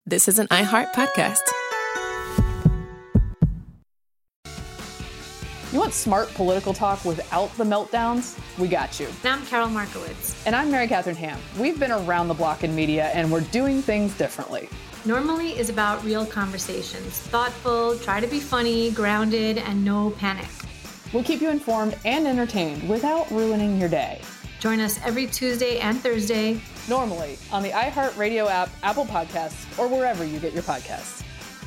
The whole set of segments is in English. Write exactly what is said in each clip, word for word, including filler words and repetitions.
This is an iHeart podcast. You want smart political talk without the meltdowns? We got you. And I'm Carol Markowitz. And I'm Mary Catherine Ham. We've been around the block in media, and we're doing things differently. Normally is about real conversations. Thoughtful, try to be funny, grounded, and no panic. We'll keep you informed and entertained without ruining your day. Join us every Tuesday and Thursday. Normally on the iHeartRadio app, Apple Podcasts, or wherever you get your podcasts.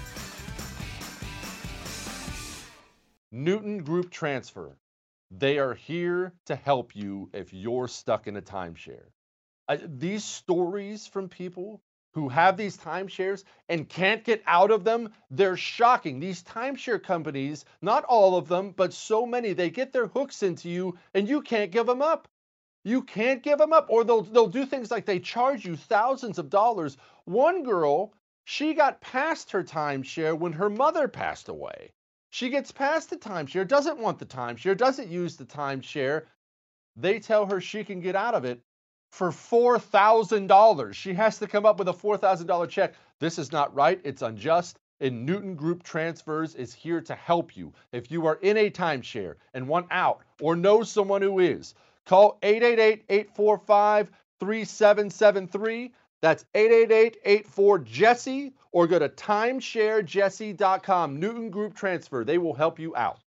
Newton Group Transfer. They are here to help you if you're stuck in a timeshare. Uh, these stories from people who have these timeshares and can't get out of them, they're shocking. These timeshare companies, not all of them, but so many, they get their hooks into you and you can't give them up. You can't give them up, or they'll they'll do things like they charge you thousands of dollars. One girl, she got past her timeshare when her mother passed away. She gets past the timeshare, doesn't want the timeshare, doesn't use the timeshare. They tell her she can get out of it for four thousand dollars. She has to come up with a four thousand dollars check. This is not right. It's unjust. And Newton Group Transfers is here to help you. If you are in a timeshare and want out or know someone who is, call eight eight eight, eight four five, three seven seven three. That's eight eight eight, eight four, Jesse, or go to timeshare jesse dot com. Newton Group Transfer. They will help you out.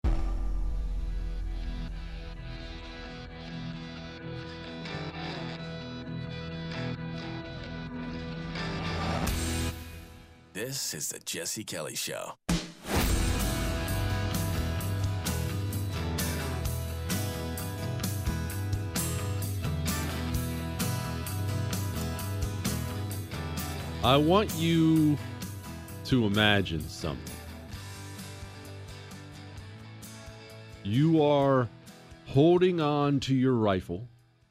This is the Jesse Kelly Show. I want you to imagine something. You are holding on to your rifle.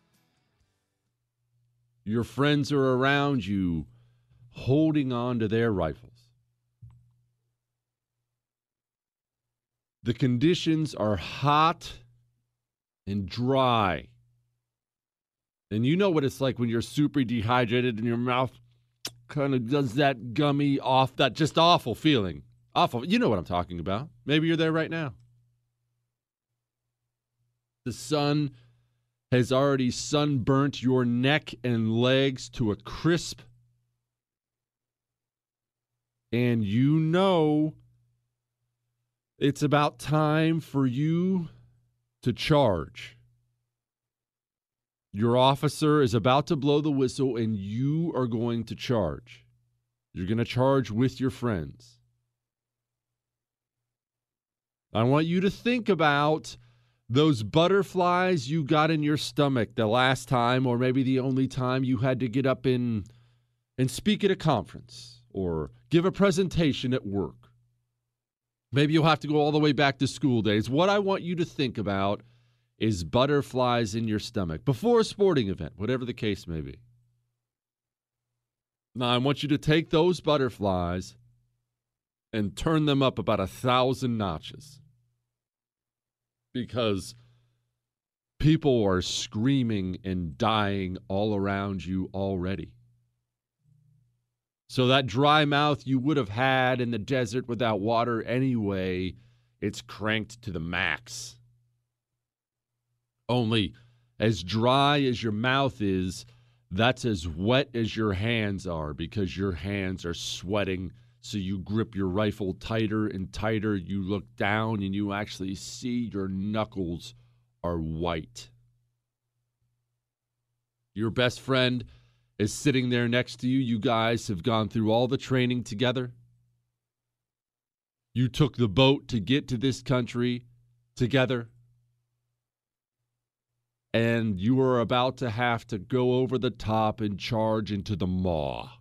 Your friends are around you holding on to their rifles. The conditions are hot and dry. And you know what it's like when you're super dehydrated and your mouth kind of does that gummy off, that just awful feeling. Awful. You know what I'm talking about. Maybe you're there right now. The sun has already sunburnt your neck and legs to a crisp. And you know it's about time for you to charge. Your officer is about to blow the whistle, and you are going to charge. You're going to charge with your friends. I want you to think about those butterflies you got in your stomach the last time, or maybe the only time you had to get up in, and speak at a conference or give a presentation at work. Maybe you'll have to go all the way back to school days. What I want you to think about is butterflies in your stomach before a sporting event, whatever the case may be. Now, I want you to take those butterflies and turn them up about a thousand notches, because people are screaming and dying all around you already. So that dry mouth you would have had in the desert without water anyway, it's cranked to the max. Only as dry as your mouth is, that's as wet as your hands are, because your hands are sweating. So you grip your rifle tighter and tighter. You look down and you actually see your knuckles are white. Your best friend is sitting there next to you. You guys have gone through all the training together. You took the boat to get to this country together. And you are about to have to go over the top and charge into the maw.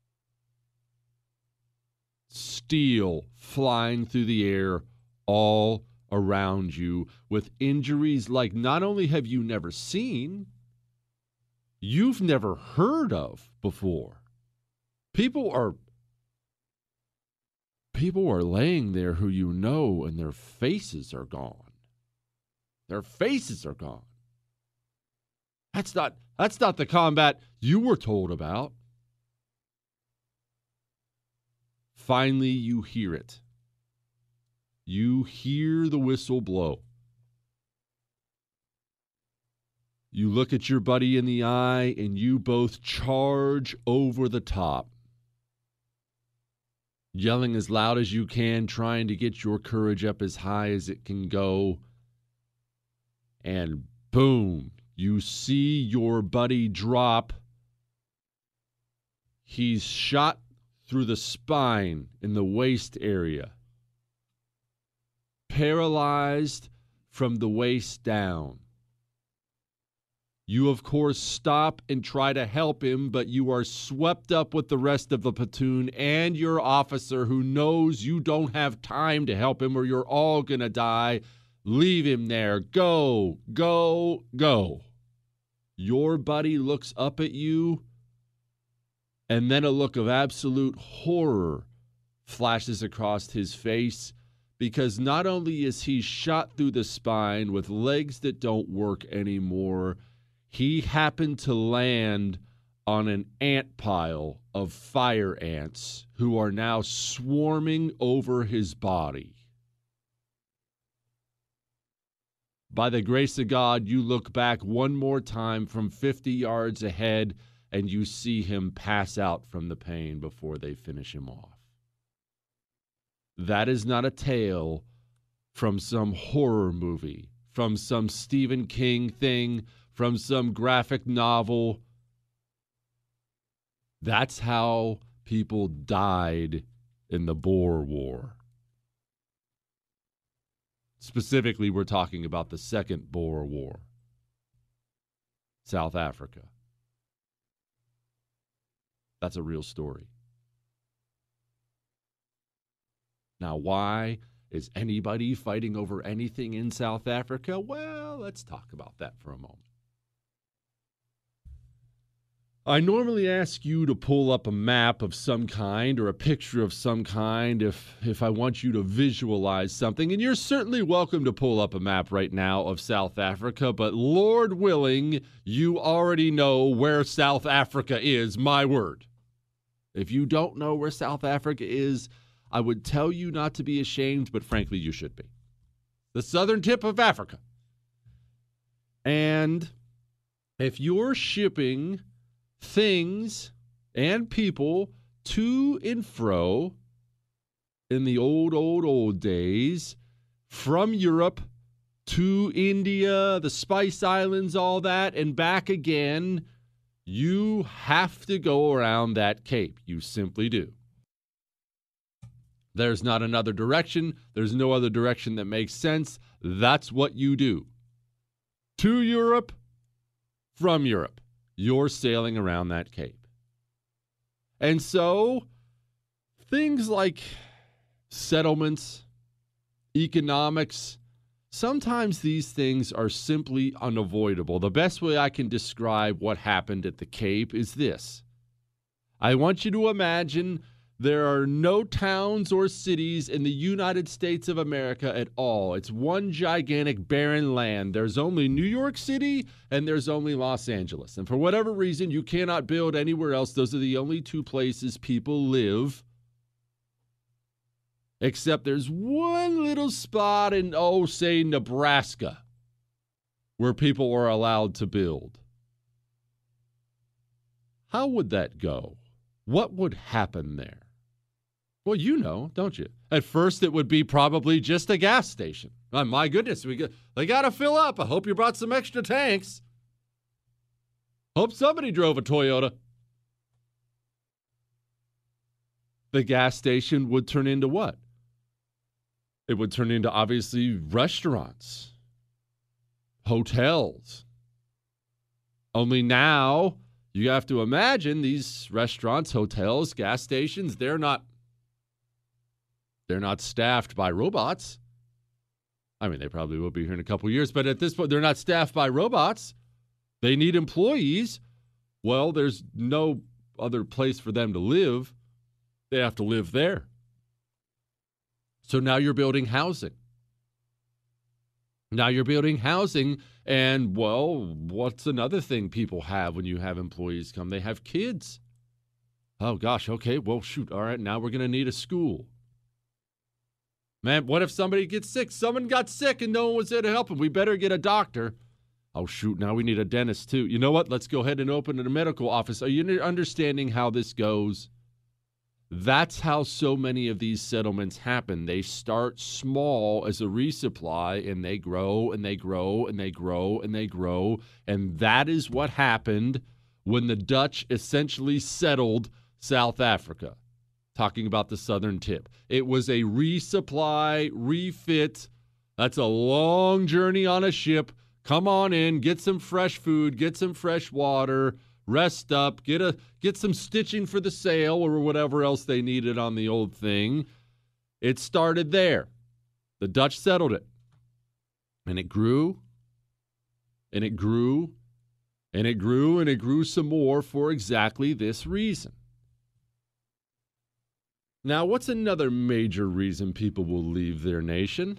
Steel flying through the air all around you with injuries like not only have you never seen, you've never heard of before. People are people are laying there who you know, and their faces are gone. Their faces are gone. That's not that's not the combat you were told about. finally you hear it. You hear the whistle blow. You look at your buddy in the eye and you both charge over the top, yelling as loud as you can, trying to get your courage up as high as it can go. And boom, you see your buddy drop. He's shot through the spine in the waist area, paralyzed from the waist down. You, of course, stop and try to help him, but you are swept up with the rest of the platoon and your officer who knows you don't have time to help him or you're all going to die. Leave him there. Go, go, go. Your buddy looks up at you, and then a look of absolute horror flashes across his face, because not only is he shot through the spine with legs that don't work anymore, he happened to land on an ant pile of fire ants who are now swarming over his body. By the grace of God, you look back one more time from fifty yards ahead and you see him pass out from the pain before they finish him off. That is not a tale from some horror movie, from some Stephen King thing, from some graphic novel. That's how people died in the Boer War. Specifically, we're talking about the Second Boer War, South Africa. That's a real story. Now, why is anybody fighting over anything in South Africa? Well, let's talk about that for a moment. I normally ask you to pull up a map of some kind or a picture of some kind if, if I want you to visualize something. And you're certainly welcome to pull up a map right now of South Africa, but Lord willing, you already know where South Africa is, my word. If you don't know where South Africa is, I would tell you not to be ashamed, but frankly, you should be. The southern tip of Africa. And if you're shipping things and people to and fro in the old, old, old days from Europe to India, the Spice Islands, all that, and back again, you have to go around that cape. You simply do. There's not another direction. There's no other direction that makes sense. That's what you do. To Europe, from Europe. You're sailing around that cape. And so things like settlements, economics, sometimes these things are simply unavoidable. The best way I can describe what happened at the Cape is this. I want you to imagine there are no towns or cities in the United States of America at all. It's one gigantic barren land. There's only New York City and there's only Los Angeles. And for whatever reason, you cannot build anywhere else. Those are the only two places people live. Except there's one little spot in, oh, say, Nebraska, where people are allowed to build. How would that go? What would happen there? Well, you know, don't you? At first, it would be probably just a gas station. Oh, my goodness, we got, they got to fill up. I hope you brought some extra tanks. Hope somebody drove a Toyota. The gas station would turn into what? It would turn into, obviously, restaurants, hotels. Only now, you have to imagine these restaurants, hotels, gas stations, they're not They're not staffed by robots. I mean, they probably will be here in a couple of years, but at this point, they're not staffed by robots. They need employees. Well, there's no other place for them to live. They have to live there. So now you're building housing. Now you're building housing, and, well, what's another thing people have when you have employees come? They have kids. Oh, gosh, okay, well, shoot, all right, now we're going to need a school. Man, what if somebody gets sick? Someone got sick and no one was there to help them. We better get a doctor. Oh, shoot, now we need a dentist, too. You know what? Let's go ahead and open a medical office. Are you understanding how this goes? That's how so many of these settlements happen. They start small as a resupply, and they grow, and they grow, and they grow, and they grow. And that is what happened when the Dutch essentially settled South Africa. Talking about the southern tip. It was a resupply, refit. That's a long journey on a ship. Come on in, get some fresh food, get some fresh water, rest up, get a get some stitching for the sail or whatever else they needed on the old thing. It started there. The Dutch settled it. And it grew, and it grew, and it grew, and it grew some more for exactly this reason. Now, what's another major reason people will leave their nation?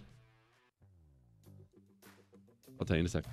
I'll tell you in a second.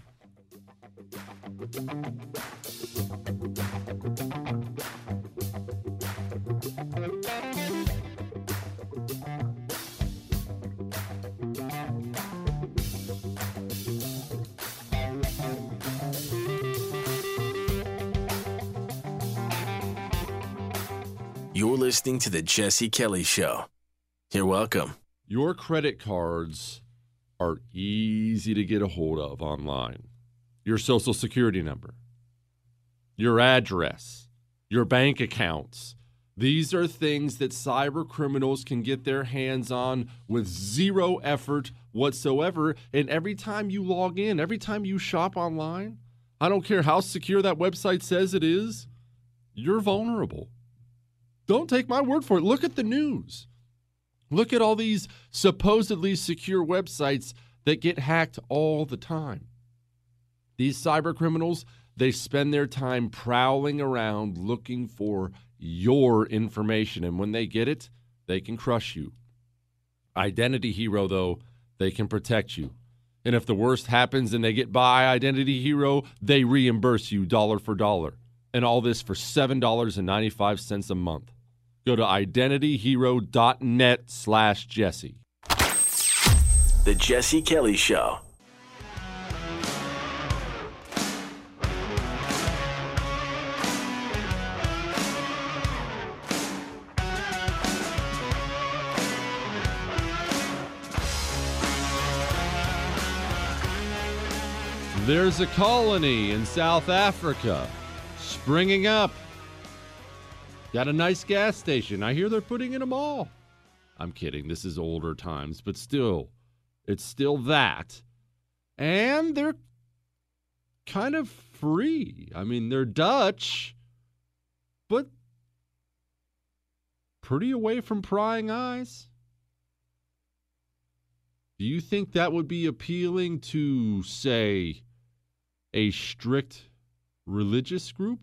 You're listening to The Jesse Kelly Show. You're welcome. Your credit cards are easy to get a hold of online. Your social security number, your address, your bank accounts. These are things that cyber criminals can get their hands on with zero effort whatsoever. And every time you log in, every time you shop online, I don't care how secure that website says it is, you're vulnerable. Don't take my word for it. Look at the news. Look at all these supposedly secure websites that get hacked all the time. These cyber criminals, they spend their time prowling around looking for your information. And when they get it, they can crush you. Identity Hero, though, they can protect you. And if the worst happens and they get by Identity Hero, they reimburse you dollar for dollar. And all this for seven dollars and ninety-five cents a month. Go to identityhero.net slash Jesse. The Jesse Kelly Show. There's a colony in South Africa springing up. Got a nice gas station. I hear they're putting in a mall. I'm kidding. This is older times, but still, it's still that. And they're kind of free. I mean, they're Dutch, but pretty away from prying eyes. Do you think that would be appealing to, say, a strict religious group?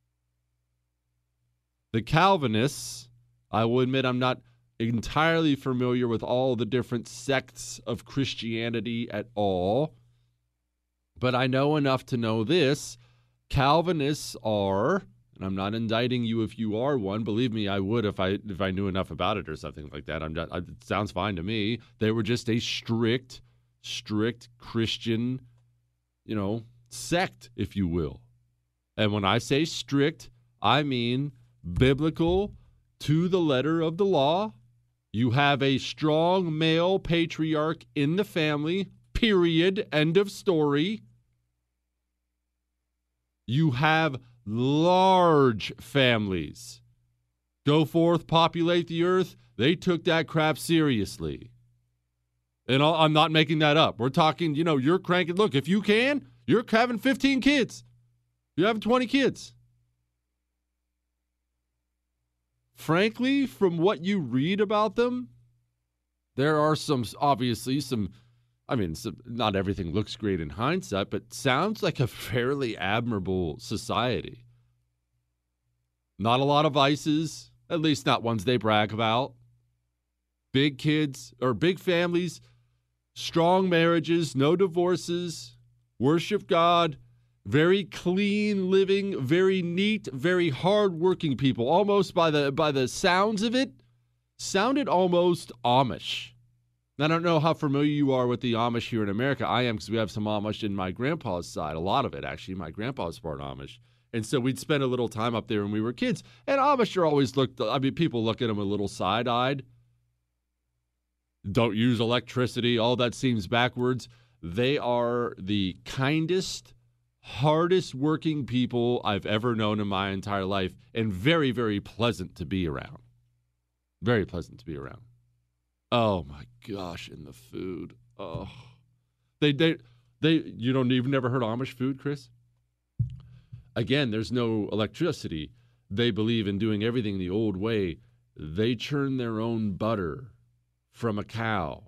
The Calvinists, I will admit I'm not entirely familiar with all the different sects of Christianity at all, but I know enough to know this. Calvinists are, and I'm not indicting you if you are one. Believe me, I would if I if I knew enough about it or something like that. I'm just, it sounds fine to me. They were just a strict, strict Christian, you know, sect, if you will. And when I say strict, I mean biblical to the letter of the law. You have a strong male patriarch in the family, period, end of story. You have large families. Go forth, populate the earth. They took that crap seriously. And I'm not making that up. We're talking, you know, you're cranking. Look, if you can, you're having fifteen kids. You're having twenty kids. Frankly, from what you read about them, there are some, obviously, some, I mean, some, not everything looks great in hindsight, but sounds like a fairly admirable society. Not a lot of vices, at least not ones they brag about. Big kids, or big families, strong marriages, no divorces, worship God, Very clean living, very neat, very hardworking people. Almost by the by the sounds of it, sounded almost Amish. I don't know how familiar you are with the Amish here in America. I am, because we have some Amish in my grandpa's side. A lot of it, actually. My grandpa was part Amish. And so we'd spend a little time up there when we were kids. And Amish are always looked, I mean, people look at them a little side-eyed. Don't use electricity. All that seems backwards. They are the kindest, hardest working people I've ever known in my entire life, and very, very pleasant to be around. Very pleasant to be around. Oh my gosh, and the food. Oh, they they they. You don't even never heard Amish food, Chris? Again, there's no electricity. They believe in doing everything the old way. They churn their own butter from a cow.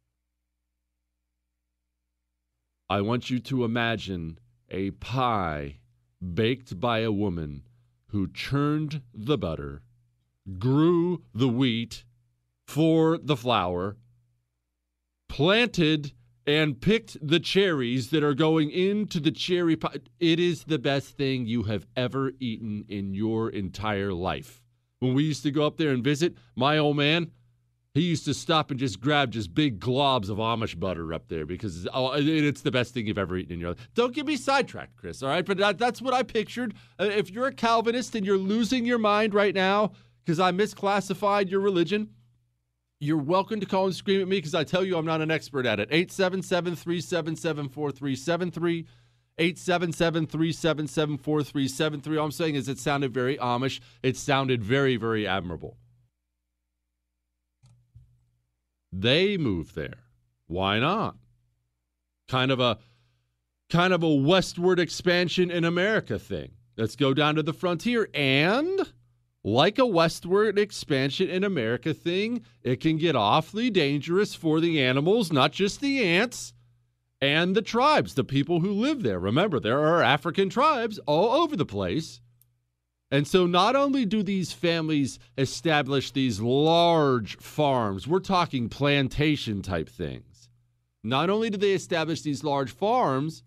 I want you to imagine a pie baked by a woman who churned the butter, grew the wheat for the flour, planted and picked the cherries that are going into the cherry pie. It is the best thing you have ever eaten in your entire life. When we used to go up there and visit, my old man, he used to stop and just grab just big globs of Amish butter up there because oh, it's the best thing you've ever eaten in your life. Don't get me sidetracked, Chris, all right? But that, that's what I pictured. Uh, if you're a Calvinist and you're losing your mind right now because I misclassified your religion, you're welcome to call and scream at me because I tell you I'm not an expert at it. eight seven seven, three seven seven, four three seven three. eight seven seven, three seven seven, four three seven three. All I'm saying is it sounded very Amish. It sounded very, very admirable. They moved there. Why not? Kind of a kind of a westward expansion in America thing. Let's go down to the frontier. And like a westward expansion in America thing, it can get awfully dangerous for the animals, not just the ants, and the tribes, the people who live there. Remember, there are African tribes all over the place. And so not only do these families establish these large farms, we're talking plantation type things. Not only do they establish these large farms,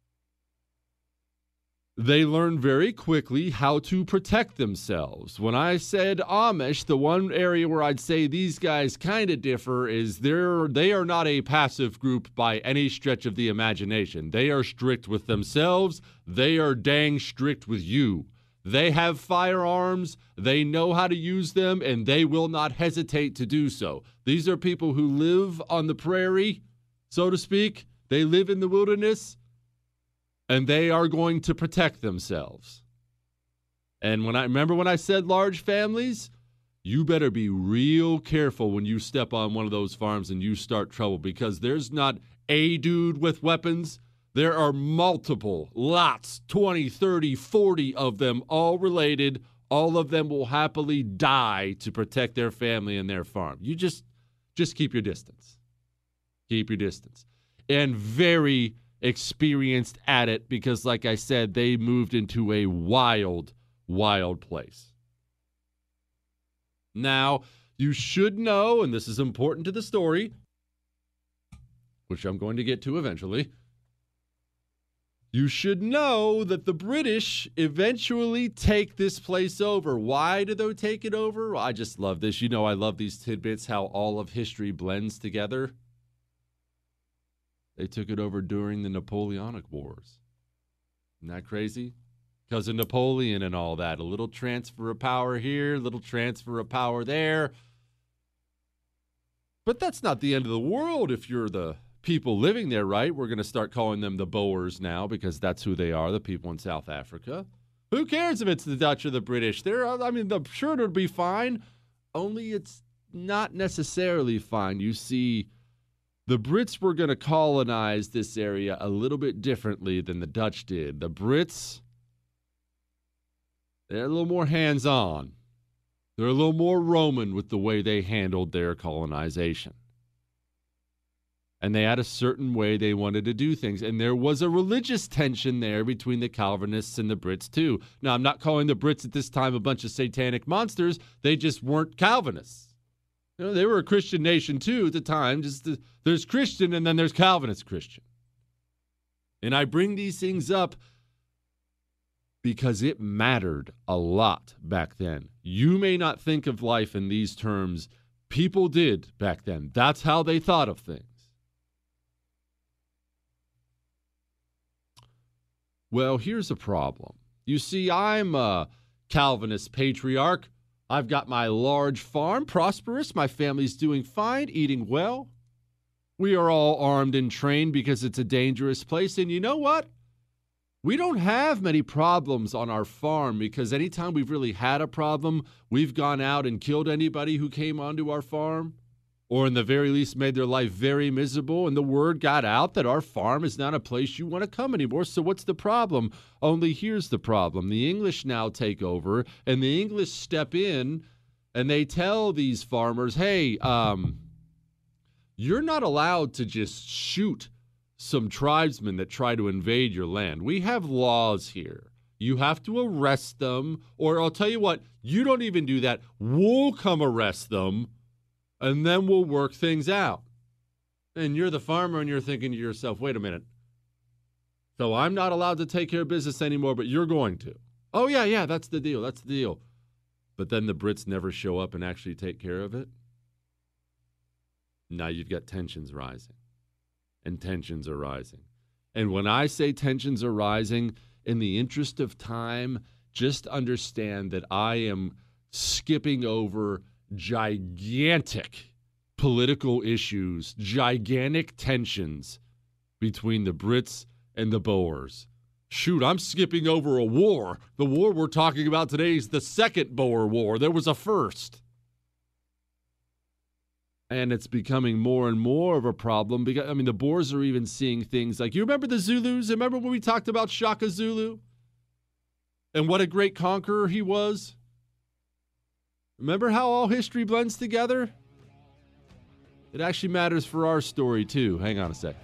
they learn very quickly how to protect themselves. When I said Amish, the one area where I'd say these guys kind of differ is they're, they are not a passive group by any stretch of the imagination. They are strict with themselves. They are dang strict with you. They have firearms, they know how to use them, and they will not hesitate to do so. These are people who live on the prairie, so to speak. They live in the wilderness, and they are going to protect themselves. And when I remember when I said large families, you better be real careful when you step on one of those farms and you start trouble, because there's not a dude with weapons. There are multiple, lots, twenty, thirty, forty of them, all related. All of them will happily die to protect their family and their farm. You just, just keep your distance. Keep your distance. And very experienced at it because, like I said, they moved into a wild, wild place. Now, you should know, and this is important to the story, which I'm going to get to eventually, you should know that the British eventually take this place over. Why do they take it over? I just love this. You know I love these tidbits, how all of history blends together. They took it over during the Napoleonic Wars. Isn't that crazy? Because of Napoleon and all that. A little transfer of power here, a little transfer of power there. But that's not the end of the world if you're the people living there, right? We're going to start calling them the Boers now because that's who they are, the people in South Africa. Who cares if it's the Dutch or the British? They're, I mean, I'm sure it'll be fine, only it's not necessarily fine. You see, the Brits were going to colonize this area a little bit differently than the Dutch did. The Brits, they're a little more hands-on. They're a little more Roman with the way they handled their colonization. And they had a certain way they wanted to do things. And there was a religious tension there between the Calvinists and the Brits, too. Now, I'm not calling the Brits at this time a bunch of satanic monsters. They just weren't Calvinists. You know, they were a Christian nation, too, at the time. Just the, there's Christian and then there's Calvinist Christian. And I bring these things up because it mattered a lot back then. You may not think of life in these terms. People did back then. That's how they thought of things. Well, here's a problem. You see, I'm a Calvinist patriarch. I've got my large farm, prosperous. My family's doing fine, eating well. We are all armed and trained because it's a dangerous place. And you know what? We don't have many problems on our farm because anytime we've really had a problem, we've gone out and killed anybody who came onto our farm, or in the very least made their life very miserable, and the word got out that our farm is not a place you want to come anymore. So what's the problem? Only here's the problem. The English now take over, and the English step in, and they tell these farmers, hey, um, you're not allowed to just shoot some tribesmen that try to invade your land. We have laws here. You have to arrest them, or I'll tell you what, you don't even do that. We'll come arrest them, and then we'll work things out. And you're the farmer, and you're thinking to yourself, wait a minute. So I'm not allowed to take care of business anymore, but you're going to. Oh, yeah, yeah, that's the deal. That's the deal. But then the Brits never show up and actually take care of it. Now you've got tensions rising. And tensions are rising. And when I say tensions are rising, in the interest of time, just understand that I am skipping over gigantic political issues, gigantic tensions between the Brits and the Boers. Shoot, I'm skipping over a war. The war we're talking about today is the Second Boer War. There was a first. And it's becoming more and more of a problem because, I mean, the Boers are even seeing things like, you remember the Zulus? Remember when we talked about Shaka Zulu? And what a great conqueror he was? Remember how all history blends together? It actually matters for our story, too. Hang on a sec.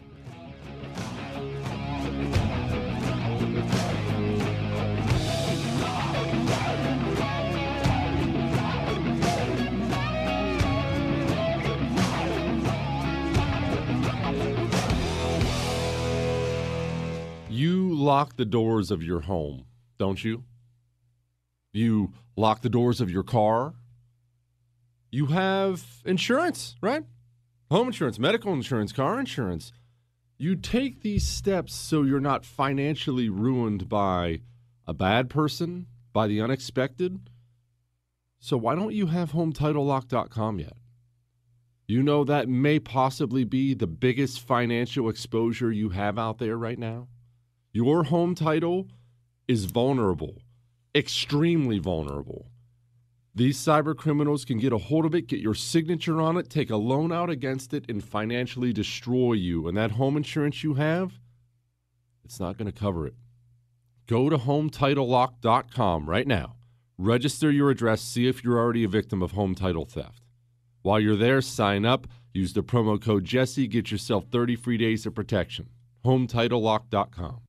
You lock the doors of your home, don't you? You lock the doors of your car. You have insurance, right? Home insurance, medical insurance, car insurance. You take these steps so you're not financially ruined by a bad person, by the unexpected. So why don't you have home title lock dot com yet? You know that may possibly be the biggest financial exposure you have out there right now. Your home title is vulnerable, extremely vulnerable. These cyber criminals can get a hold of it, get your signature on it, take a loan out against it, and financially destroy you. And that home insurance you have, it's not going to cover it. Go to home title lock dot com right now. Register your address, see if you're already a victim of home title theft. While you're there, sign up, use the promo code Jesse, get yourself thirty free days of protection. home title lock dot com.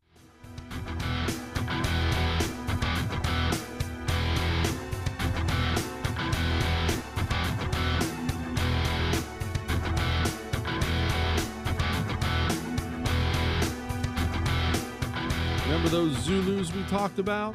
Remember those Zulus we talked about?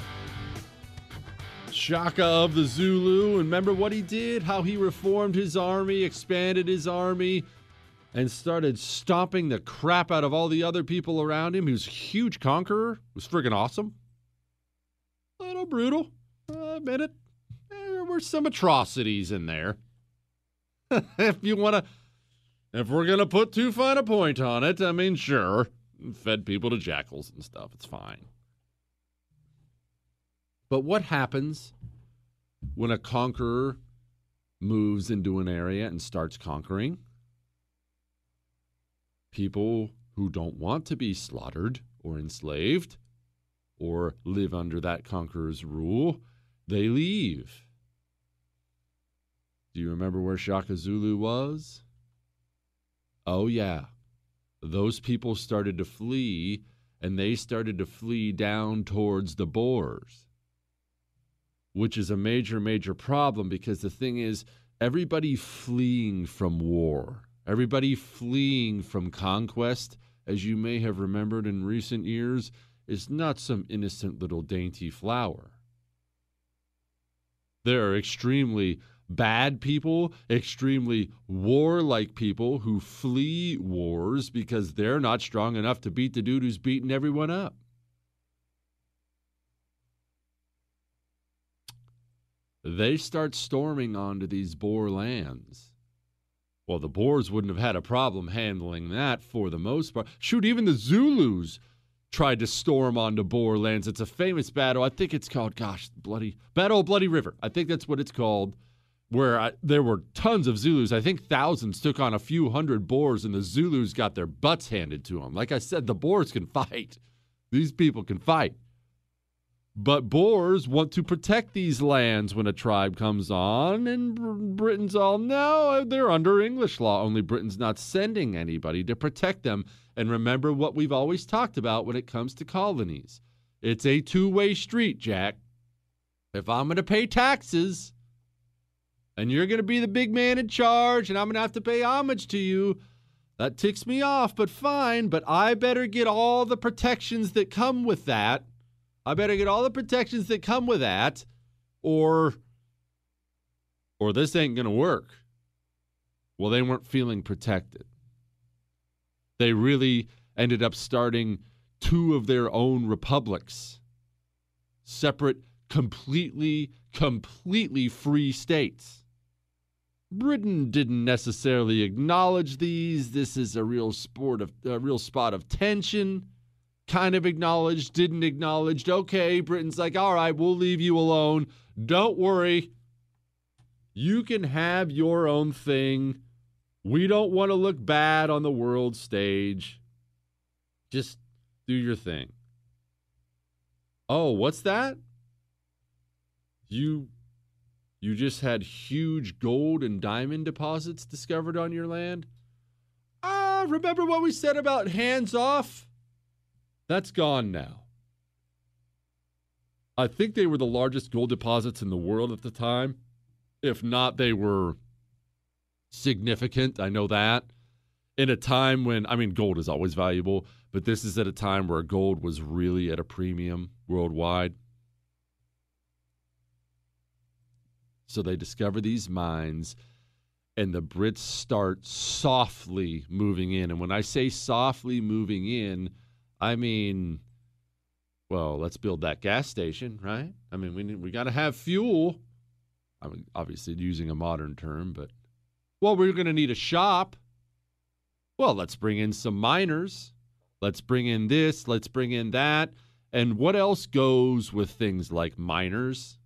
Shaka of the Zulu. And remember what he did? How he reformed his army, expanded his army, and started stomping the crap out of all the other people around him. He was a huge conqueror. It was friggin' awesome. A little brutal. I admit it. There were some atrocities in there. If you want to, if we're going to put too fine a point on it, I mean, sure. Fed people to jackals and stuff. It's fine. But what happens when a conqueror moves into an area and starts conquering? People who don't want to be slaughtered or enslaved or live under that conqueror's rule, they leave. Do you remember where Shaka Zulu was? Oh, yeah. Those people started to flee, and they started to flee down towards the Boers, which is a major, major problem because the thing is, everybody fleeing from war, everybody fleeing from conquest, as you may have remembered in recent years, is not some innocent little dainty flower. There are extremely bad people, extremely warlike people who flee wars because they're not strong enough to beat the dude who's beating everyone up. They start storming onto these Boer lands. Well, the Boers wouldn't have had a problem handling that for the most part. Shoot, even the Zulus tried to storm onto Boer lands. It's a famous battle. I think it's called, gosh, bloody Battle of Bloody River. I think that's what it's called, where I, there were tons of Zulus. I think thousands took on a few hundred Boers, and the Zulus got their butts handed to them. Like I said, the Boers can fight. These people can fight. But Boers want to protect these lands when a tribe comes on, and Britain's all, no, they're under English law. Only Britain's not sending anybody to protect them. And remember what we've always talked about when it comes to colonies. It's a two-way street, Jack. If I'm going to pay taxes, and you're going to be the big man in charge, and I'm going to have to pay homage to you, that ticks me off, but fine. But I better get all the protections that come with that. I better get all the protections that come with that, or, or this ain't going to work. Well, they weren't feeling protected. They really ended up starting two of their own republics, separate, completely, completely free states. Britain didn't necessarily acknowledge these. This is a real sport of a real spot of tension. Kind of acknowledged, didn't acknowledge. Okay, Britain's like, all right, we'll leave you alone. Don't worry. You can have your own thing. We don't want to look bad on the world stage. Just do your thing. Oh, what's that? You, you just had huge gold and diamond deposits discovered on your land? Ah, remember what we said about hands off? That's gone now. I think they were the largest gold deposits in the world at the time. If not, they were significant. I know that. In a time when, I mean, gold is always valuable, but this is at a time where gold was really at a premium worldwide. So they discover these mines, and the Brits start softly moving in. And when I say softly moving in, I mean, well, let's build that gas station, right? I mean, we need, we got to have fuel. I mean, obviously using a modern term, but, well, we're going to need a shop. Well, let's bring in some miners. Let's bring in this. Let's bring in that. And what else goes with things like miners?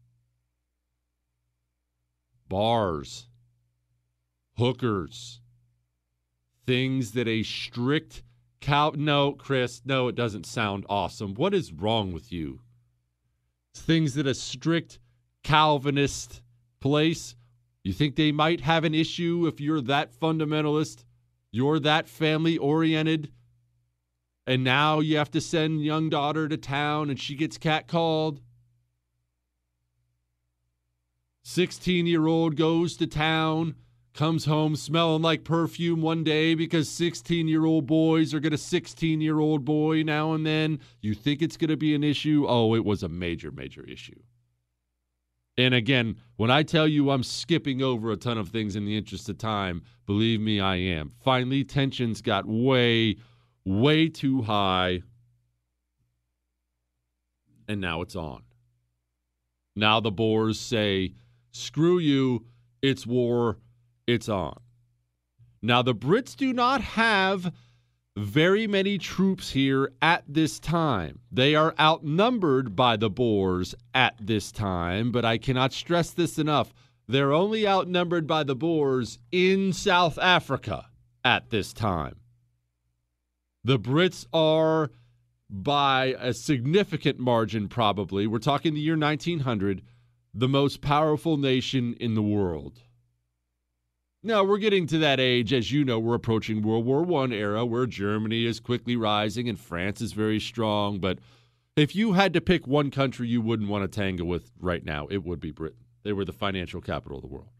Bars, hookers, things that a strict Cal- no, Chris, no, it doesn't sound awesome. What is wrong with you? Things that a strict Calvinist place, you think they might have an issue if you're that fundamentalist, you're that family-oriented, and now you have to send young daughter to town and she gets catcalled? sixteen-year-old goes to town, comes home smelling like perfume one day because sixteen-year-old boys are going to sixteen-year-old boy now and then. You think it's going to be an issue? Oh, it was a major, major issue. And again, when I tell you I'm skipping over a ton of things in the interest of time, believe me, I am. Finally, tensions got way, way too high. And now it's on. Now the Boers say, screw you, it's war. It's on. Now, the Brits do not have very many troops here at this time. They are outnumbered by the Boers at this time, but I cannot stress this enough. They're only outnumbered by the Boers in South Africa at this time. The Brits are, by a significant margin probably, we're talking the year nineteen hundred, the most powerful nation in the world. Now, we're getting to that age, as you know, we're approaching World War One era where Germany is quickly rising and France is very strong. But if you had to pick one country you wouldn't want to tangle with right now, it would be Britain. They were the financial capital of the world.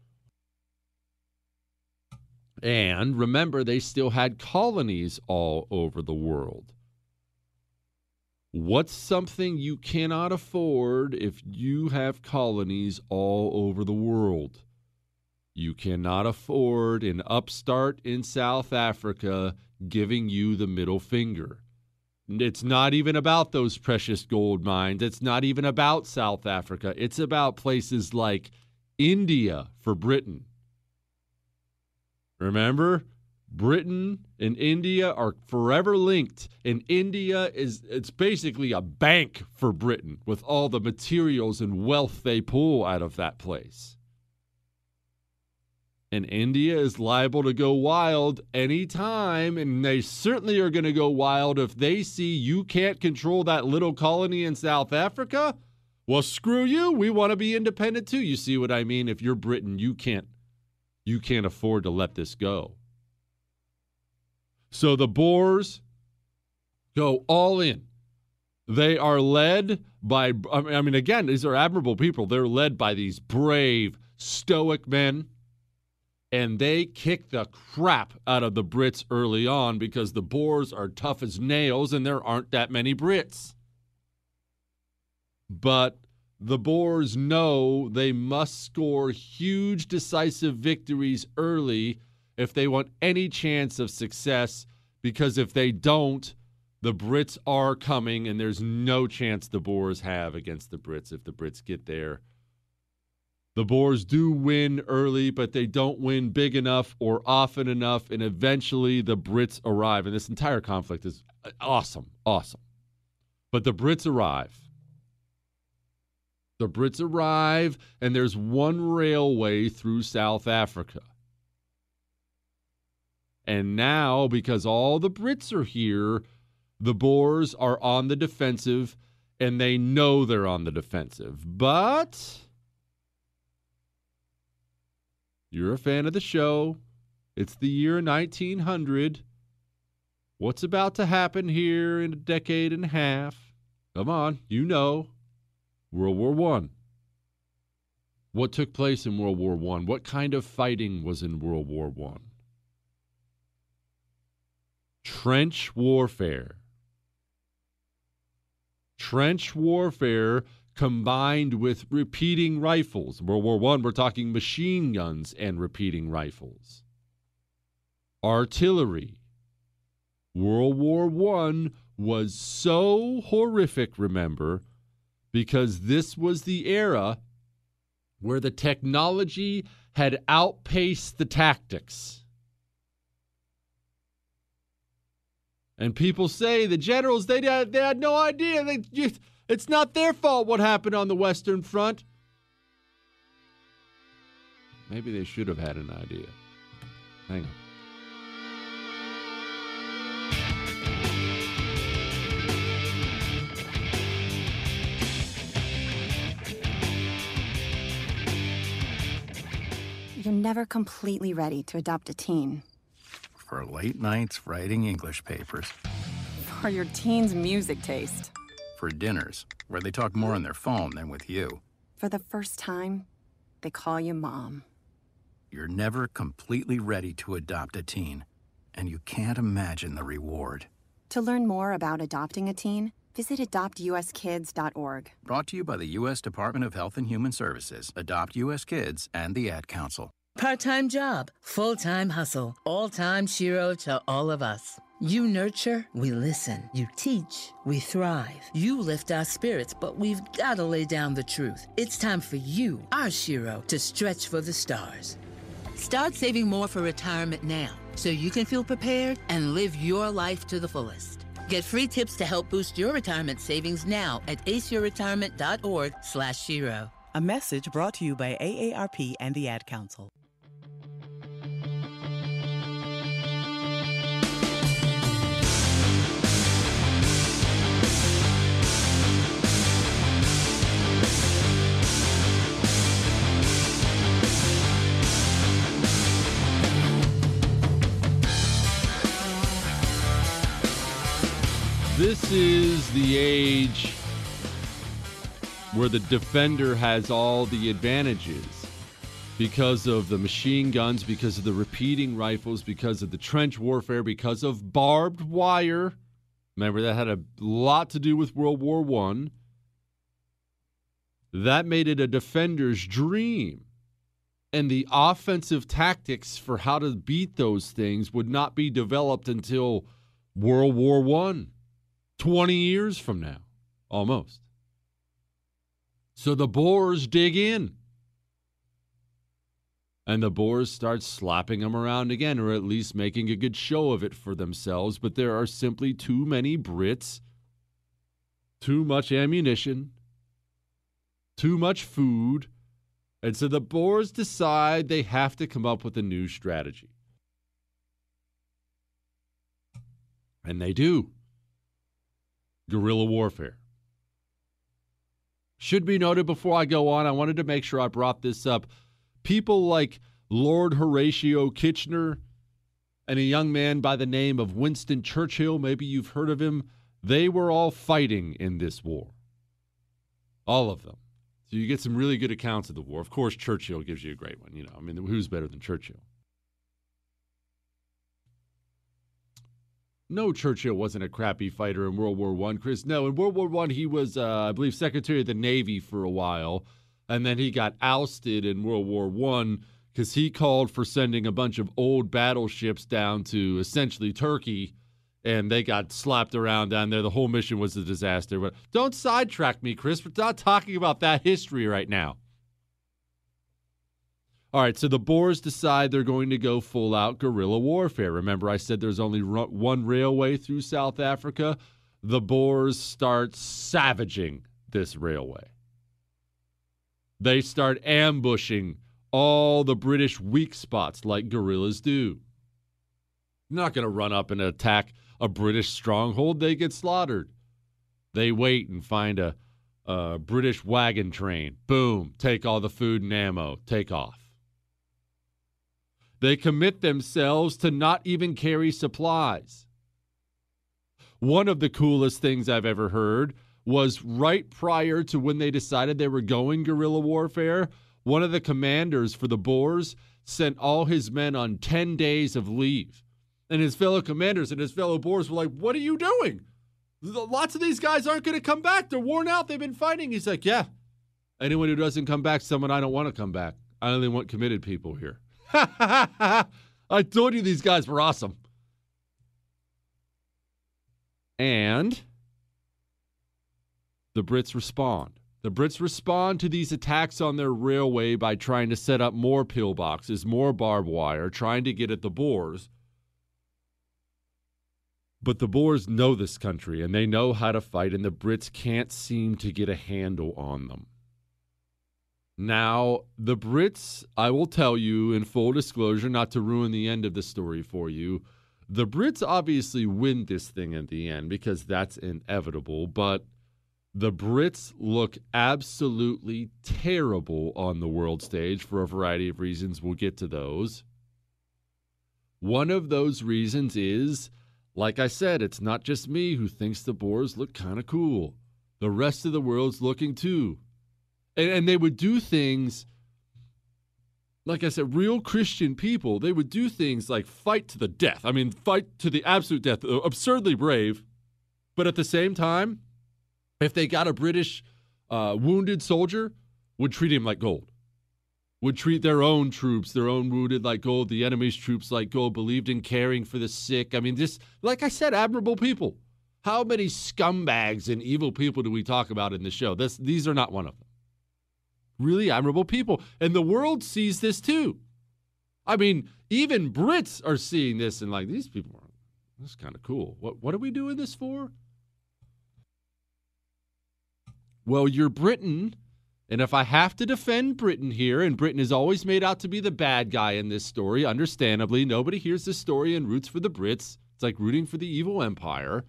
And remember, they still had colonies all over the world. What's something you cannot afford if you have colonies all over the world? You cannot afford an upstart in South Africa giving you the middle finger. It's not even about those precious gold mines. It's not even about South Africa. It's about places like India for Britain. Remember? Britain and India are forever linked, and India is it's basically a bank for Britain with all the materials and wealth they pull out of that place. And India is liable to go wild anytime, and they certainly are going to go wild if they see you can't control that little colony in South Africa. Well, screw you. We want to be independent too. You see what I mean? If you're Britain, you can't you can't afford to let this go. So the Boers go all in. They are led by, I mean, again, these are admirable people. They're led by these brave, stoic men, and they kick the crap out of the Brits early on because the Boers are tough as nails and there aren't that many Brits. But the Boers know they must score huge, decisive victories early if they want any chance of success, because if they don't, the Brits are coming, and there's no chance the Boers have against the Brits if the Brits get there. The Boers do win early, but they don't win big enough or often enough, and eventually the Brits arrive. And this entire conflict is awesome, awesome. But the Brits arrive. The Brits arrive, and there's one railway through South Africa. And now, because all the Brits are here, the Boers are on the defensive, and they know they're on the defensive. But you're a fan of the show. It's the year nineteen hundred. What's about to happen here in a decade and a half? Come on, you know. World War One. What took place in World War One? What kind of fighting was in World War One? Trench warfare. Trench warfare combined with repeating rifles. World War One, we're talking machine guns and repeating rifles. Artillery. World War One was so horrific, remember, because this was the era where the technology had outpaced the tactics. And people say the generals, they had, they had no idea. They just, it's not their fault what happened on the Western Front. Maybe they should have had an idea. Hang on. You're never completely ready to adopt a teen. For late nights writing English papers. For your teen's music taste. For dinners, where they talk more on their phone than with you. For the first time, they call you mom. You're never completely ready to adopt a teen, and you can't imagine the reward. To learn more about adopting a teen, visit adopt u s kids dot org. Brought to you by the U S Department of Health and Human Services, Adopt U S Kids, and the Ad Council. Part-time job, full-time hustle, all-time Shiro to all of us. You nurture, we listen. You teach, we thrive. You lift our spirits, but we've got to lay down the truth. It's time for you, our Shiro, to stretch for the stars. Start saving more for retirement now, so you can feel prepared and live your life to the fullest. Get free tips to help boost your retirement savings now at ace your retirement dot org slash Shiro. A message brought to you by A A R P and the Ad Council. This is the age where the defender has all the advantages because of the machine guns, because of the repeating rifles, because of the trench warfare, because of barbed wire. Remember, that had a lot to do with World War One. That made it a defender's dream. And the offensive tactics for how to beat those things would not be developed until World War One, twenty years from now, almost. So the Boers dig in. And the Boers start slapping them around again, or at least making a good show of it for themselves. But there are simply too many Brits, too much ammunition, too much food. And so the Boers decide they have to come up with a new strategy. And they do. Guerrilla warfare. Should be noted before I go on, I wanted to make sure I brought this up. People like Lord Horatio Kitchener and a young man by the name of Winston Churchill, maybe you've heard of him, they were all fighting in this war. All of them. So you get some really good accounts of the war. Of course, Churchill gives you a great one. You know, I mean, who's better than Churchill? No, Churchill wasn't a crappy fighter in World War One, Chris. No, in World War One, he was, uh, I believe, Secretary of the Navy for a while. And then he got ousted in World War One because he called for sending a bunch of old battleships down to essentially Turkey. And they got slapped around down there. The whole mission was a disaster. But don't sidetrack me, Chris. We're not talking about that history right now. All right, so the Boers decide they're going to go full-out guerrilla warfare. Remember, I said there's only one railway through South Africa? The Boers start savaging this railway. They start ambushing all the British weak spots like guerrillas do. They're not going to run up and attack a British stronghold. They get slaughtered. They wait and find a, a British wagon train. Boom, take all the food and ammo, take off. They commit themselves to not even carry supplies. One of the coolest things I've ever heard was right prior to when they decided they were going guerrilla warfare, one of the commanders for the Boers sent all his men on ten days of leave. And his fellow commanders and his fellow Boers were like, what are you doing? Lots of these guys aren't going to come back. They're worn out. They've been fighting. He's like, yeah, anyone who doesn't come back, someone I don't want to come back. I only want committed people here. I told you these guys were awesome. And the Brits respond. The Brits respond to these attacks on their railway by trying to set up more pillboxes, more barbed wire, trying to get at the Boers. But the Boers know this country, and they know how to fight, and the Brits can't seem to get a handle on them. Now, the Brits, I will tell you in full disclosure, not to ruin the end of the story for you, the Brits obviously win this thing at the end because that's inevitable, but the Brits look absolutely terrible on the world stage for a variety of reasons. We'll get to those. One of those reasons is, like I said, it's not just me who thinks the Boers look kind of cool. The rest of the world's looking too. And, and they would do things, like I said, real Christian people, they would do things like fight to the death. I mean, fight to the absolute death. Absurdly brave. But at the same time, if they got a British uh, wounded soldier, would treat him like gold. Would treat their own troops, their own wounded like gold, the enemy's troops like gold, believed in caring for the sick. I mean, just, like I said, admirable people. How many scumbags and evil people do we talk about in the show? This, these are not one of them. Really admirable people. And the world sees this too. I mean, even Brits are seeing this and like, these people are, this is kind of cool. What, what are we doing this for? Well, you're Britain. And if I have to defend Britain here, and Britain is always made out to be the bad guy in this story, understandably, nobody hears this story and roots for the Brits. It's like rooting for the evil empire.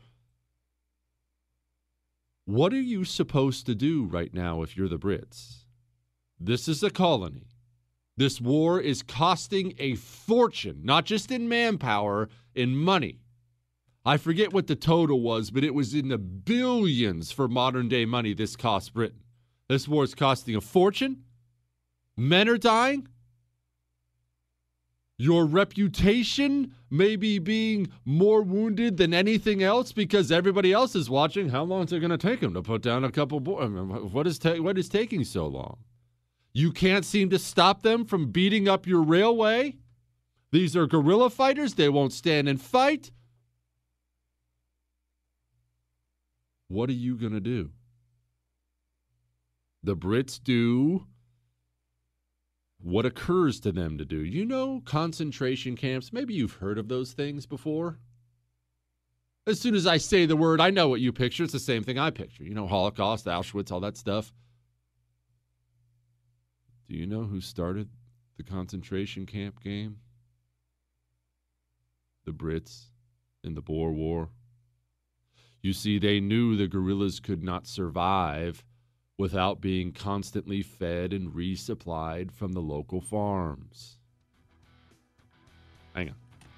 What are you supposed to do right now if you're the Brits? This is a colony. This war is costing a fortune, not just in manpower, in money. I forget what the total was, but it was in the billions for modern day money this costs Britain. This war is costing a fortune. Men are dying. Your reputation may be being more wounded than anything else because everybody else is watching. How long is it going to take them to put down a couple boys? I mean, what is ta- what is taking so long? You can't seem to stop them from beating up your railway. These are guerrilla fighters. They won't stand and fight. What are you going to do? The Brits do what occurs to them to do. You know, concentration camps, maybe you've heard of those things before. As soon as I say the word, I know what you picture. It's the same thing I picture. You know, Holocaust, Auschwitz, all that stuff. Do you know who started the concentration camp game? The Brits in the Boer War. You see, they knew the guerrillas could not survive without being constantly fed and resupplied from the local farms. Hang on.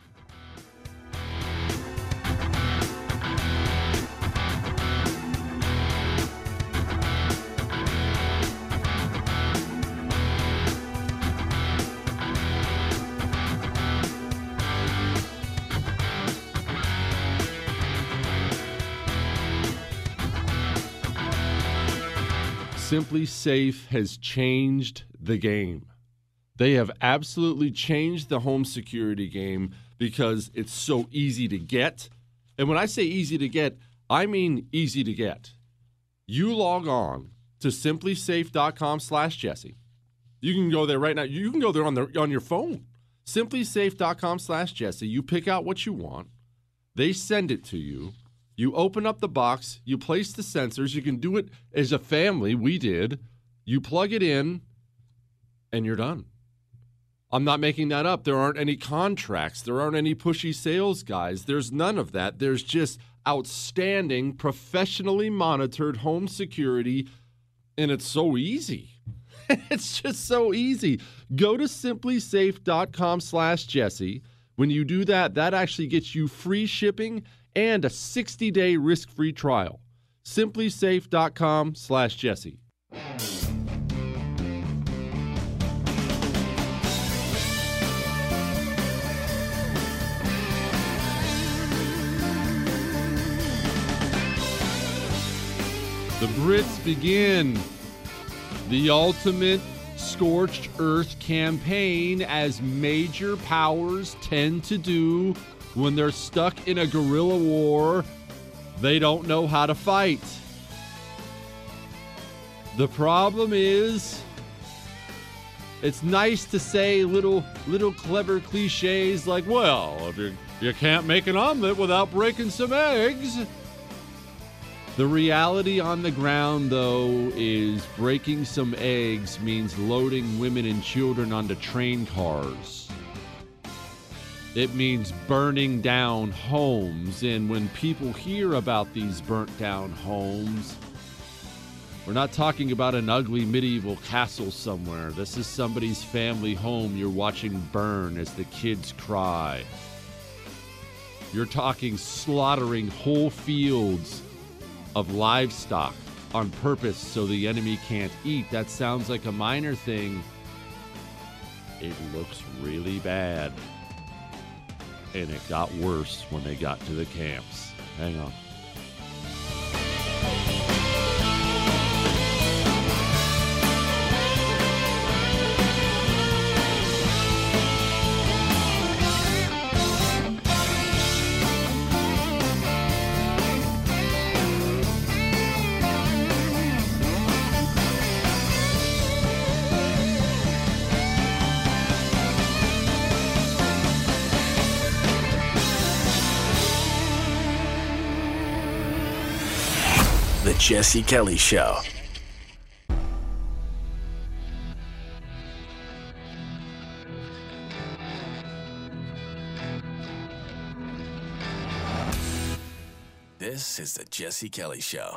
Simply Safe has changed the game. They have absolutely changed the home security game because it's so easy to get. And when I say easy to get, I mean easy to get. You log on to simply safe dot com slash Jesse. You can go there right now. You can go there on, the, on your phone. simply safe dot com slash Jesse. You pick out what you want. They send it to you. You open up the box, you place the sensors. You can do it as a family. We did. You plug it in, and you're done. I'm not making that up. There aren't any contracts. There aren't any pushy sales guys. There's none of that. There's just outstanding, professionally monitored home security, and it's so easy. It's just so easy. Go to simply safe dot com slash Jesse. When you do that, that actually gets you free shipping and a sixty-day risk-free trial. simply safe dot com slash Jesse. The Brits begin the ultimate scorched earth campaign, as major powers tend to do when they're stuck in a guerrilla war. They don't know how to fight. The problem is, it's nice to say little little clever cliches like, well, if you, you can't make an omelet without breaking some eggs. The reality on the ground, though, is breaking some eggs means loading women and children onto train cars. It means burning down homes, and when people hear about these burnt down homes, we're not talking about an ugly medieval castle somewhere. This is somebody's family home you're watching burn as the kids cry. You're talking slaughtering whole fields of livestock on purpose so the enemy can't eat. That sounds like a minor thing. It looks really bad. And it got worse when they got to the camps. Hang on. The Jesse Kelly Show. This is the Jesse Kelly Show.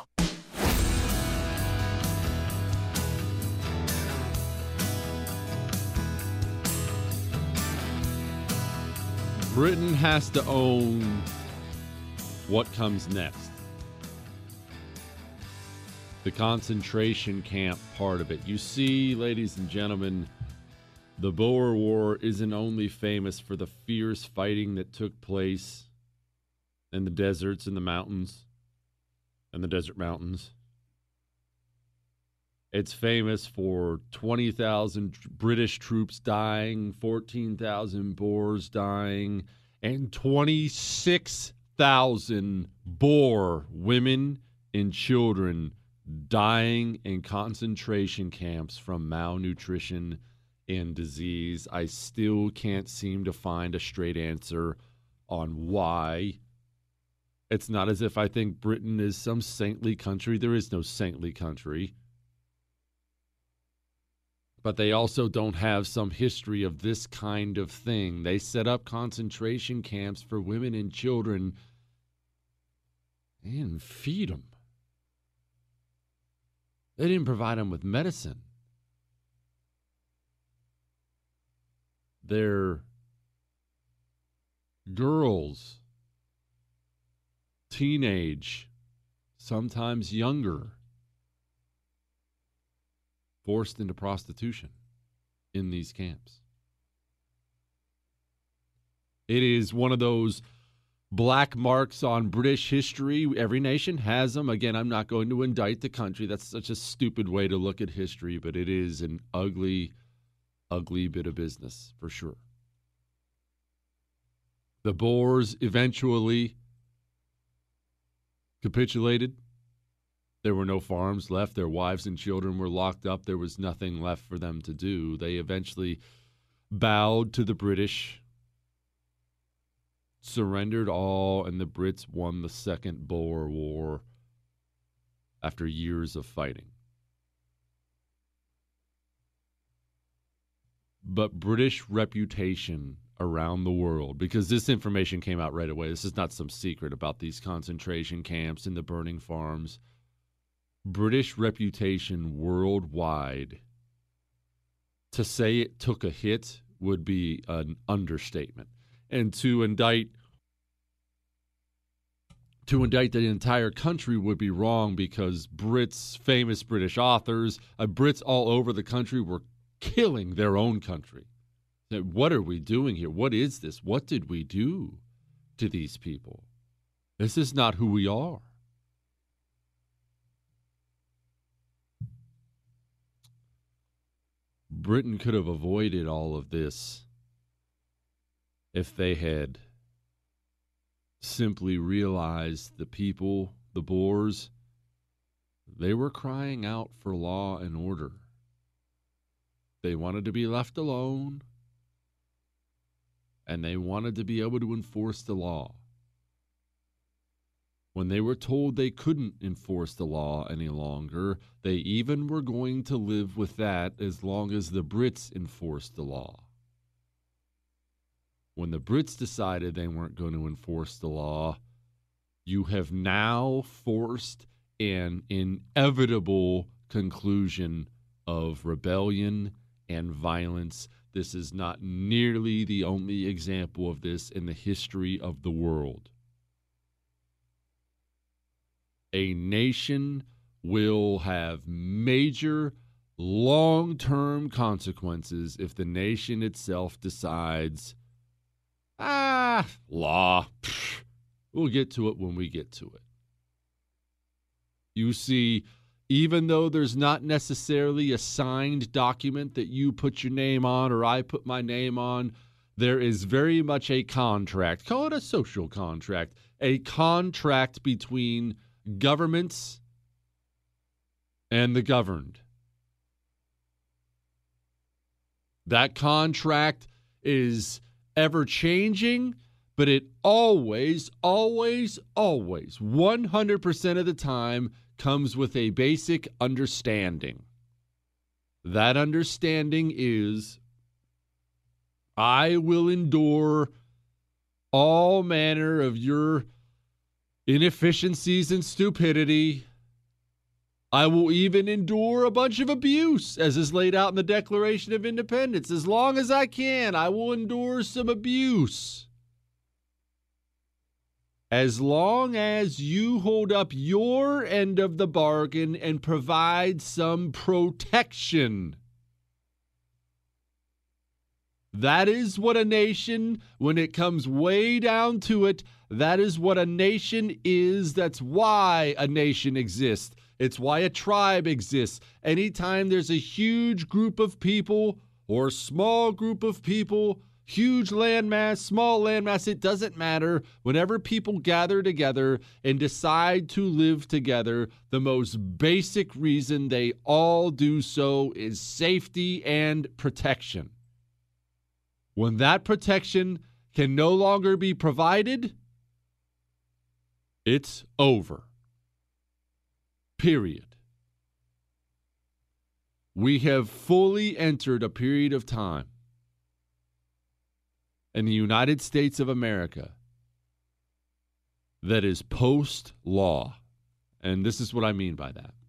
Britain has to own what comes next. The concentration camp part of it. You see, ladies and gentlemen, The Boer War isn't only famous for the fierce fighting that took place in the deserts and the mountains and the desert mountains. It's famous for twenty thousand British troops dying, fourteen thousand Boers dying, and twenty-six thousand Boer women and children dying in concentration camps from malnutrition and disease. I still can't seem to find a straight answer on why. It's not as if I think Britain is some saintly country. There is no saintly country. But they also don't have some history of this kind of thing. They set up concentration camps for women and children and feed them. They didn't provide them with medicine. Their girls, teenage, sometimes younger, forced into prostitution in these camps. It is one of those black marks on British history. Every nation has them. Again, I'm not going to indict the country. That's such a stupid way to look at history, but it is an ugly, ugly bit of business for sure. The Boers eventually capitulated. There were no farms left. Their wives and children were locked up. There was nothing left for them to do. They eventually bowed to the British, surrendered all, and the Brits won the Second Boer War after years of fighting. But British reputation around the world, because this information came out right away. This is not some secret about these concentration camps and the burning farms. British reputation worldwide, to say it took a hit would be an understatement. And to indict to indict the entire country would be wrong, because Brits, famous British authors, uh, Brits all over the country were killing their own country. What are we doing here? What is this? What did we do to these people? This is not who we are. Britain could have avoided all of this if they had simply realized the people, the Boers, they were crying out for law and order. They wanted to be left alone, and they wanted to be able to enforce the law. When they were told they couldn't enforce the law any longer, they even were going to live with that as long as the Brits enforced the law. When the Brits decided they weren't going to enforce the law, you have now forced an inevitable conclusion of rebellion and violence. This is not nearly the only example of this in the history of the world. A nation will have major long-term consequences if the nation itself decides, ah, law, pff, we'll get to it when we get to it. You see, even though there's not necessarily a signed document that you put your name on or I put my name on, there is very much a contract. Call it a social contract. A contract between governments and the governed. That contract is ever changing, but it always, always, always, one hundred percent of the time comes with a basic understanding. That understanding is, I will endure all manner of your inefficiencies and stupidity. I will even endure a bunch of abuse, as is laid out in the Declaration of Independence. As long as I can, I will endure some abuse. As long as you hold up your end of the bargain and provide some protection. That is what a nation, when it comes way down to it, that is what a nation is. That's why a nation exists. It's why a tribe exists. Anytime there's a huge group of people or small group of people, huge landmass, small landmass, it doesn't matter. Whenever people gather together and decide to live together, the most basic reason they all do so is safety and protection. When that protection can no longer be provided, it's over. Period. We have fully entered a period of time in the United States of America that is post-law. And this is what I mean by that.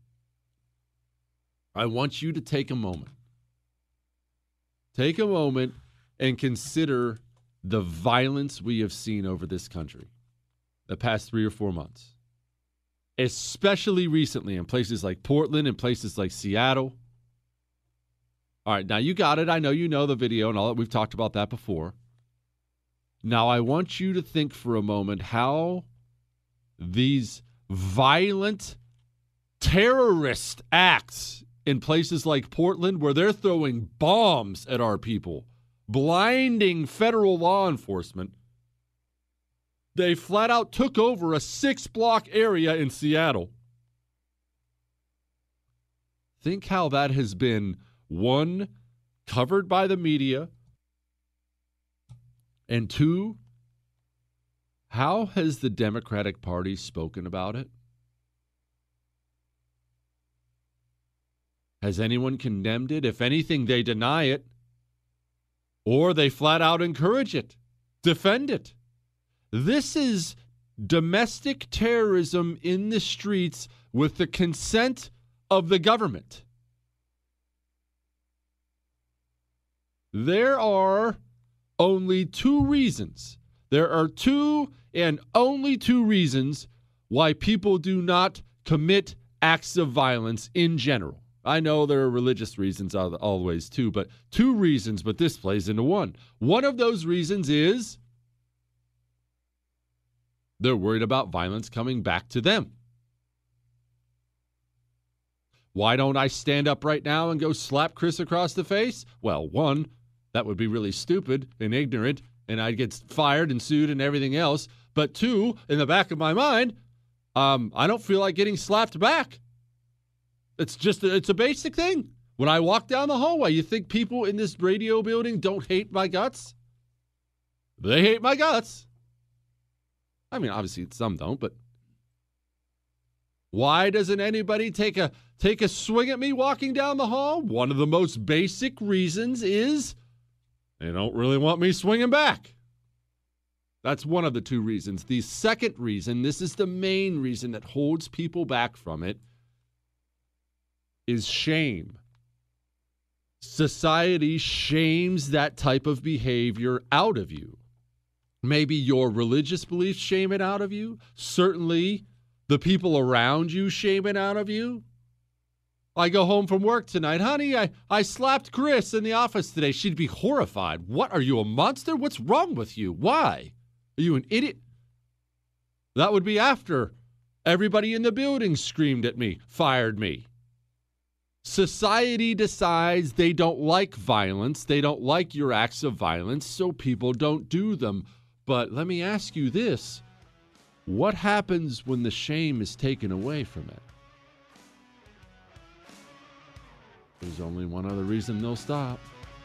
I want you to take a moment. Take a moment and consider the violence we have seen over this country the past three or four months, especially recently in places like Portland and places like Seattle. All right, now you got it. I know you know the video and all that. We've talked about that before. Now I want you to think for a moment how these violent terrorist acts in places like Portland, where they're throwing bombs at our people, blinding federal law enforcement, they flat out took over a six-block area in Seattle. Think how that has been, one, covered by the media, and two, how has the Democratic Party spoken about it? Has anyone condemned it? If anything, they deny it. Or they flat out encourage it, defend it. This is domestic terrorism in the streets with the consent of the government. There are only two reasons. There are two and only two reasons why people do not commit acts of violence in general. I know there are religious reasons always too, but two reasons, but this plays into one. One of those reasons is they're worried about violence coming back to them. Why don't I stand up right now and go slap Chris across the face? Well, one, that would be really stupid and ignorant, and I'd get fired and sued and everything else. But two, in the back of my mind, um, I don't feel like getting slapped back. It's just, a, it's a basic thing. When I walk down the hallway, you think people in this radio building don't hate my guts? They hate my guts. I mean, obviously some don't, but why doesn't anybody take a take a swing at me walking down the hall? One of the most basic reasons is they don't really want me swinging back. That's one of the two reasons. The second reason, this is the main reason that holds people back from it, is shame. Society shames that type of behavior out of you. Maybe your religious beliefs shame it out of you. Certainly, the people around you shame it out of you. I go home from work tonight. Honey, I, I slapped Chris in the office today. She'd be horrified. What, are you a monster? What's wrong with you? Why? Are you an idiot? That would be after everybody in the building screamed at me, fired me. Society decides they don't like violence. They don't like your acts of violence, so people don't do them. But let me ask you this. What happens when the shame is taken away from it? There's only one other reason they'll stop.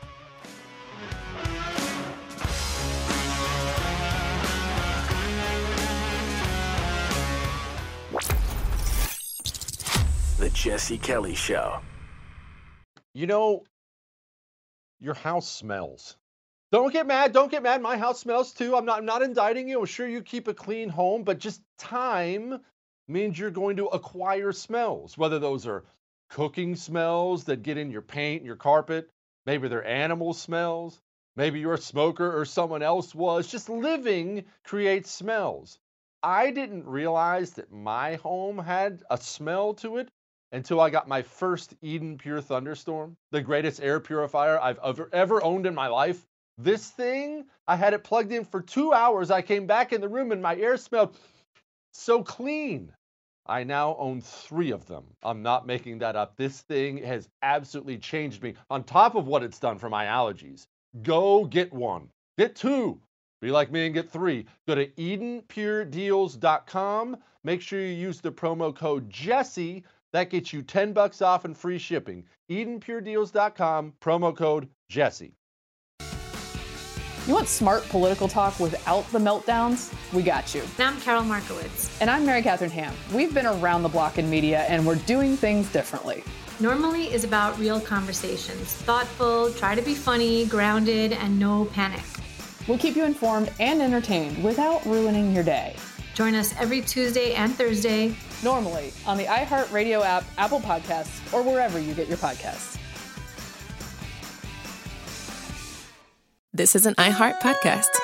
The Jesse Kelly Show. You know, your house smells. Don't get mad. Don't get mad. My house smells too. I'm not, I'm not indicting you. I'm sure you keep a clean home, but just time means you're going to acquire smells, whether those are cooking smells that get in your paint and your carpet. Maybe they're animal smells. Maybe you're a smoker or someone else was. Just living creates smells. I didn't realize that my home had a smell to it until I got my first Eden Pure Thunderstorm, the greatest air purifier I've ever, ever owned in my life. This thing, I had it plugged in for two hours. I came back in the room and my air smelled so clean. I now own three of them. I'm not making that up. This thing has absolutely changed me on top of what it's done for my allergies. Go get one. Get two. Be like me and get three. Go to Eden Pure Deals dot com. Make sure you use the promo code Jesse. That gets you ten bucks off and free shipping. Eden Pure Deals dot com, promo code Jesse. You want smart political talk without the meltdowns? We got you. And I'm Carol Markowitz. And I'm Mary Catherine Ham. We've been around the block in media, and we're doing things differently. Normally is about real conversations. Thoughtful, try to be funny, grounded, and no panic. We'll keep you informed and entertained without ruining your day. Join us every Tuesday and Thursday. Normally on the iHeartRadio app, Apple Podcasts, or wherever you get your podcasts. This is an iHeart podcast.